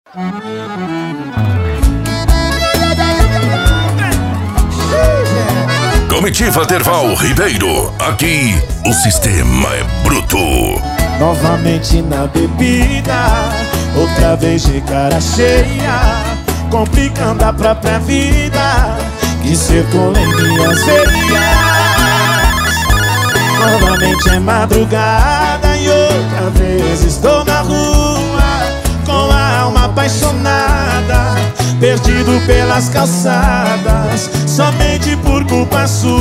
Comitiva Derval Ribeiro, aqui o sistema é bruto. Novamente na bebida, outra vez de cara cheia, complicando a própria vida que circula em minhas veias. Novamente é madrugada e outra vez estou na rua, com a alma apaixonada, perdido pelas calçadas, somente por culpa sua.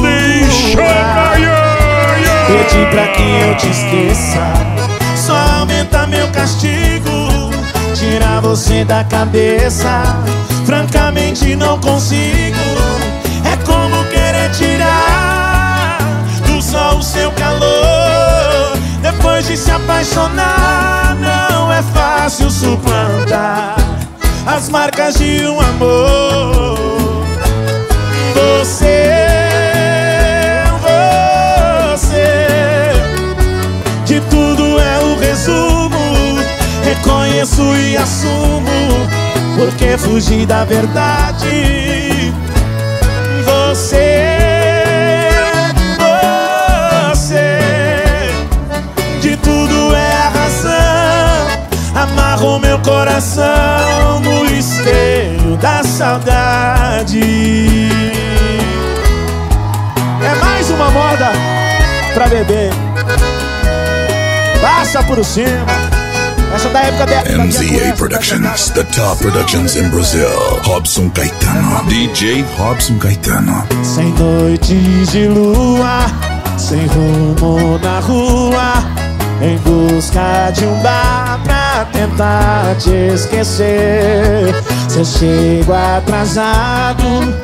Pedi pra que eu te esqueça, só aumenta meu castigo, tira você da cabeça, francamente não consigo. É como querer tirar do sol o seu calor, depois de se apaixonar não é fácil suplantar as marcas de um amor. Você de tudo é o resumo, reconheço e assumo, porque fugi da verdade. Você de tudo é a razão, amarrou meu coração no espelho da saudade. É mais uma moda pra beber, passa por cima. Essa da época da MZA Productions, the top productions in Brazil. Robson Caetano, DJ Robson Caetano. Sem noites de lua, sem rumo na rua, em busca de um bar pra tentar te esquecer. Se eu chego atrasado,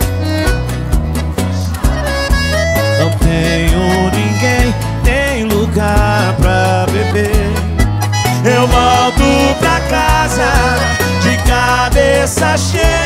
não tenho ninguém, nem lugar pra beber. Eu volto pra casa de cabeça cheia,